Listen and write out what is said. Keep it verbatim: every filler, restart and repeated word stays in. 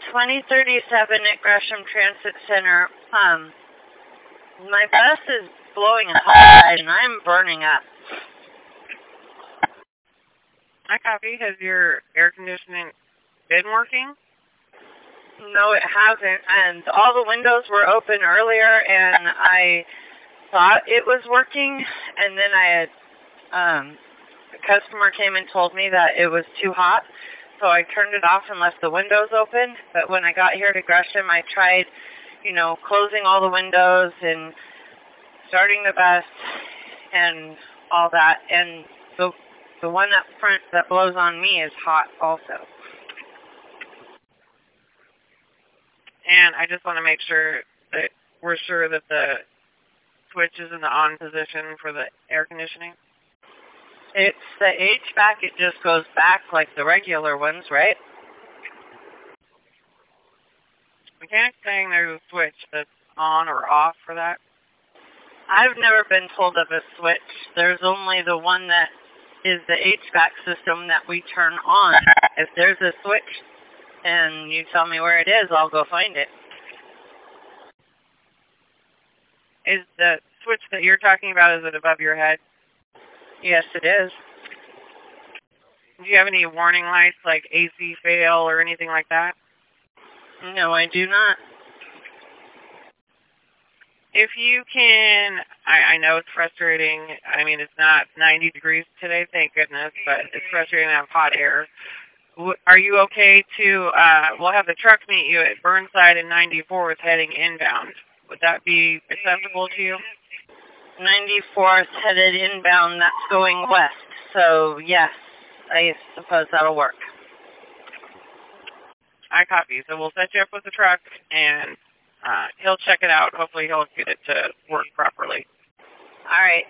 twenty thirty-seven at Gresham Transit Center. Um, my bus is blowing hot and I'm burning up. I copy. Has your air conditioning been working? No, it hasn't. And all the windows were open earlier, and I thought it was working. And then I had um, a customer came and told me that it was too hot, so I turned it off and left the windows open. But when I got here to Gresham, I tried, you know, closing all the windows and starting the bus and all that. And the the one up front that blows on me is hot also. And I just want to make sure that we're sure that the switch is in the on position for the air conditioning. It's the H V A C. It just goes back like the regular ones, right? Mechanic's saying there's a switch that's on or off for that. I've never been told of a switch. There's only the one that is the H V A C system that we turn on. If there's a switch and you tell me where it is, I'll go find it. Is the switch that you're talking about, is it above your head? Yes, it is. Do you have any warning lights like A C fail or anything like that? No, I do not. If you can, I, I know it's frustrating. I mean, it's not ninety degrees today, thank goodness, but it's frustrating to have hot air. Are you okay to, uh, we'll have the truck meet you at Burnside and ninety-fourth heading inbound. Would that be acceptable to you? ninety-fourth headed inbound, that's going west. So, yes, I suppose that'll work. I copy. So we'll set you up with the truck, and uh, he'll check it out. Hopefully he'll get it to work properly. All right.